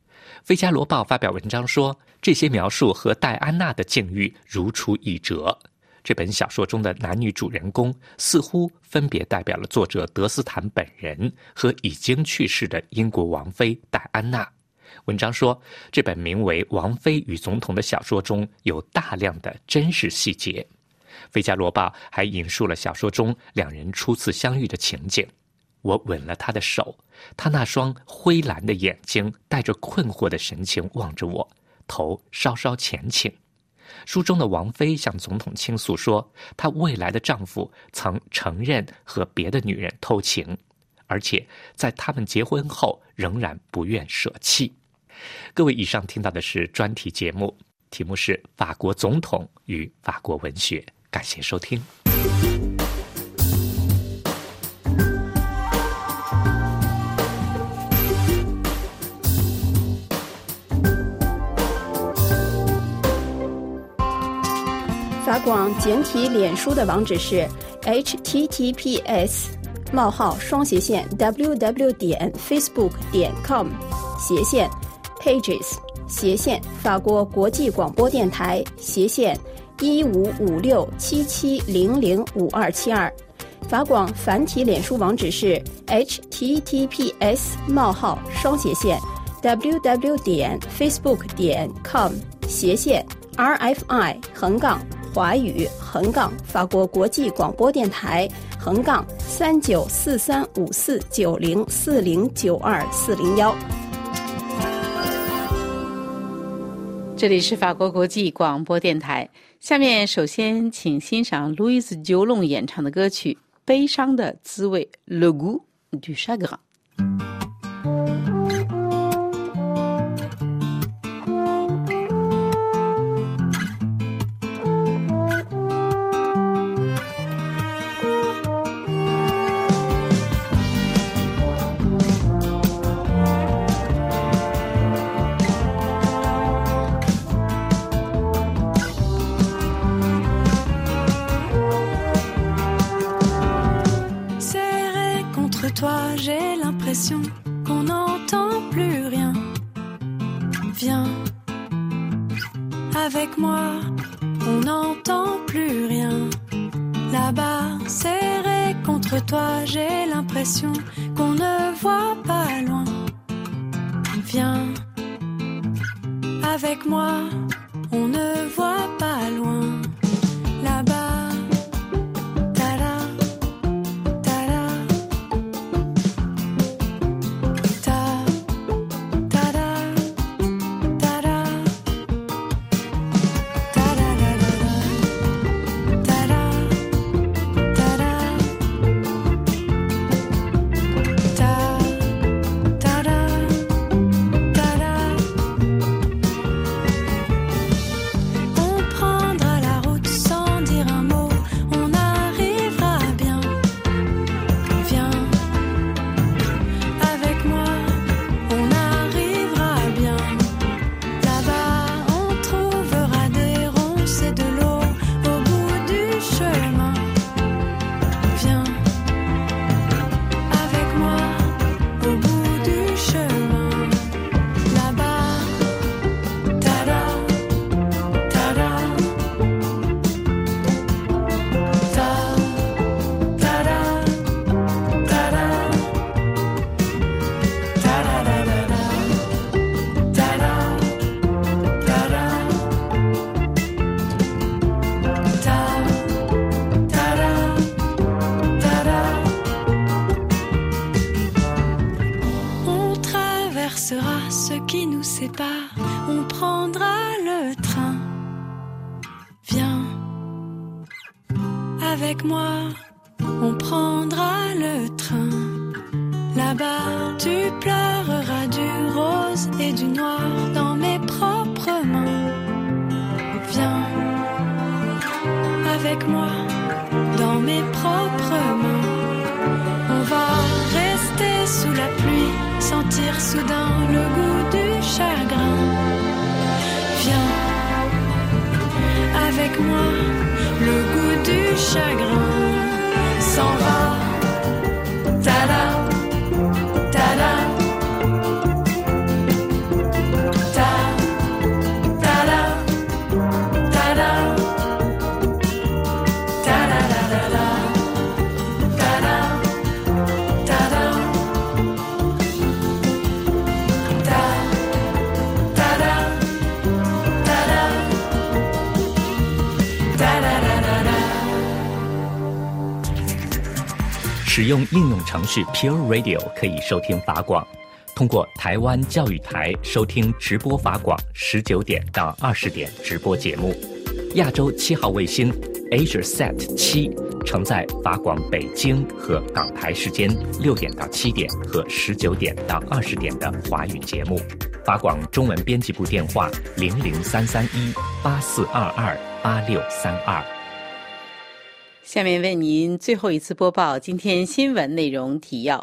费加罗报发表文章说，这些描述和戴安娜的境遇如出一辙。这本小说中的男女主人公似乎分别代表了作者德斯坦本人和已经去世的英国王妃戴安娜。文章说，这本名为《王妃与总统》的小说中有大量的真实细节。费加罗报还引述了小说中两人初次相遇的情景。我吻了他的手，他那双灰蓝的眼睛带着困惑的神情望着我，头稍稍前倾。书中的王妃向总统倾诉说，她未来的丈夫曾承认和别的女人偷情，而且在他们结婚后仍然不愿舍弃。各位，以上听到的是专题节目，题目是法国总统与法国文学。感谢收听。 法广简体脸书的网址是 h t t p s 冒号双斜线 w w 点 facebook 点 com 斜线 pages 斜线法国国际广播电台斜线一五五六七七零零五二七二。法广繁体脸书网址是 h t t p s 冒号双斜线 w w 点 facebook 点 com 斜线 r f i 横杠华语横杠法国国际广播电台横杠三九四三五四九零四零九二四零幺。 这里是法国国际广播电台。下面首先请欣赏路易斯·九龙演唱的歌曲《悲伤的滋味》Le goût du chagrin。 Toi, j'ai l'impression qu'on n'entend plus rien. Viens avec moi, on n'entend plus rien. Là-bas, serré contre toi, j'ai l'impression qu'on ne voit pas loin. Viens avec moi, on ne voit pas loin. Là-bas. On prendra le train. Viens avec moi, on prendra le train. Là-bas, tu pleureras du rose et du noir dans mes propres mains. Viens avec moi, dans mes propres mains. On va rester sous la pluie, sentir soudain le goût du chagrin. Viens avec moi, le goût du chagrin s'en va. Ta-da, ta-da. 使用应用程序 Pure Radio 可以收听法广。通过台湾教育台收听直播法广十九点到二十点直播节目。亚洲七号卫星 AsiaSat 七承载法广北京和港台时间六点到七点和十九点到二十点的华语节目。法广中文编辑部电话零零三三一八四二二八六三二。 下面为您最后一次播报今天新闻内容提要。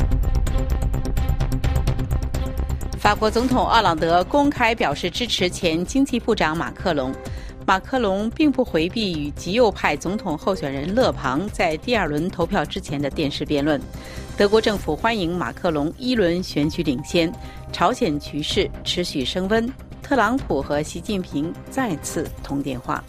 法国总统奥朗德公开表示支持前经济部长马克龙。马克龙并不回避与极右派总统候选人勒庞在第二轮投票之前的电视辩论。德国政府欢迎马克龙一轮选举领先。朝鲜局势持续升温，特朗普和习近平再次通电话。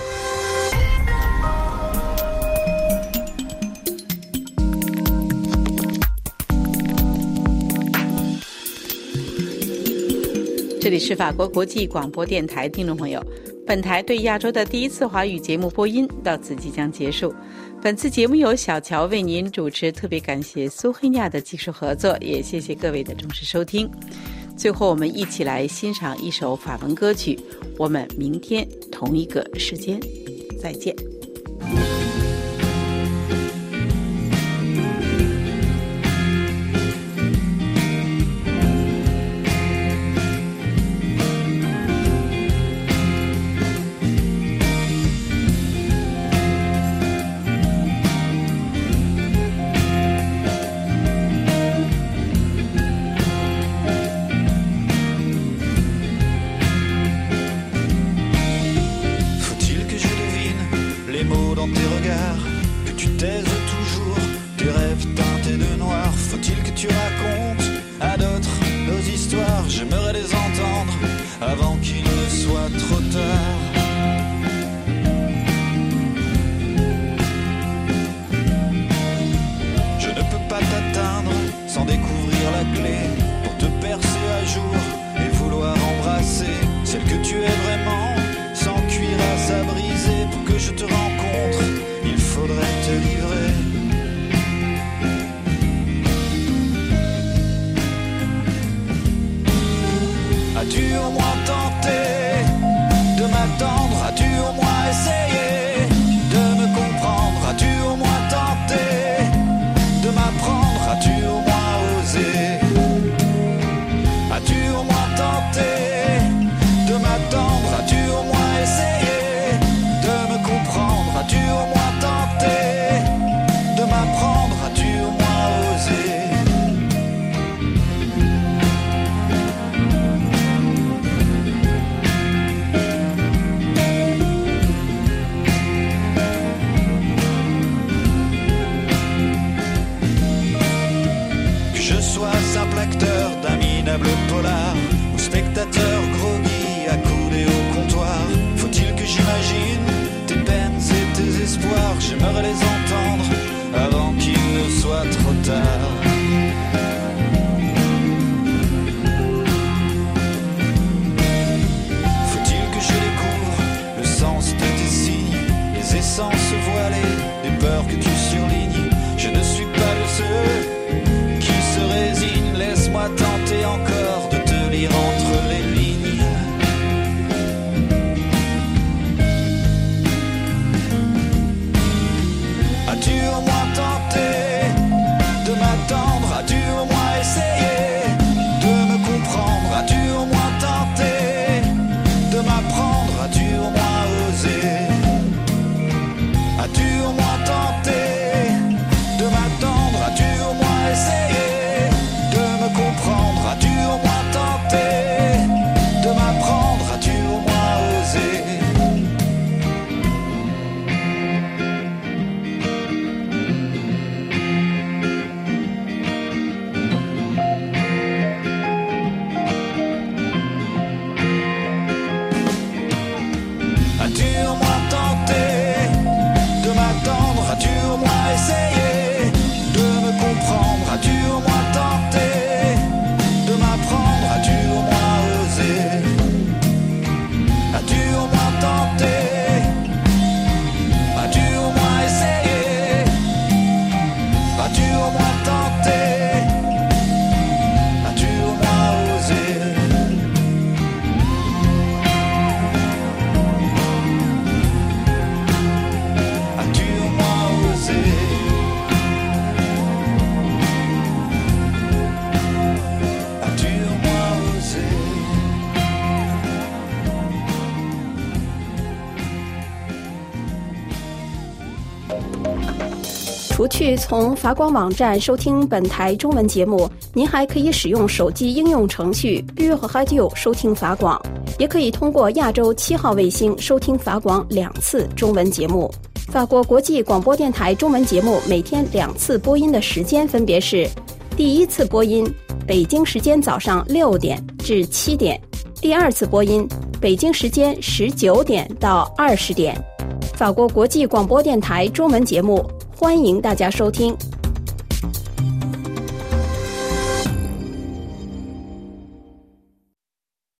这里是法国国际广播电台，听众朋友，本台对亚洲的第一次华语节目播音到此即将结束。本次节目由小乔为您主持，特别感谢苏黑亚的技术合作，也谢谢各位的重视收听。最后我们一起来欣赏一首法文歌曲，我们明天同一个时间再见。 As-tu au moins tenté 除去从法广网站收听本台中文节目，您还可以使用手机应用程序 Pure Radio 收听法广，也可以通过亚洲七号卫星收听法广两次中文节目。法国国际广播电台中文节目每天两次播音的时间分别是：第一次播音北京时间早上六点至七点，第二次播音北京时间十九点到二十点。法国国际广播电台中文节目，欢迎大家收听。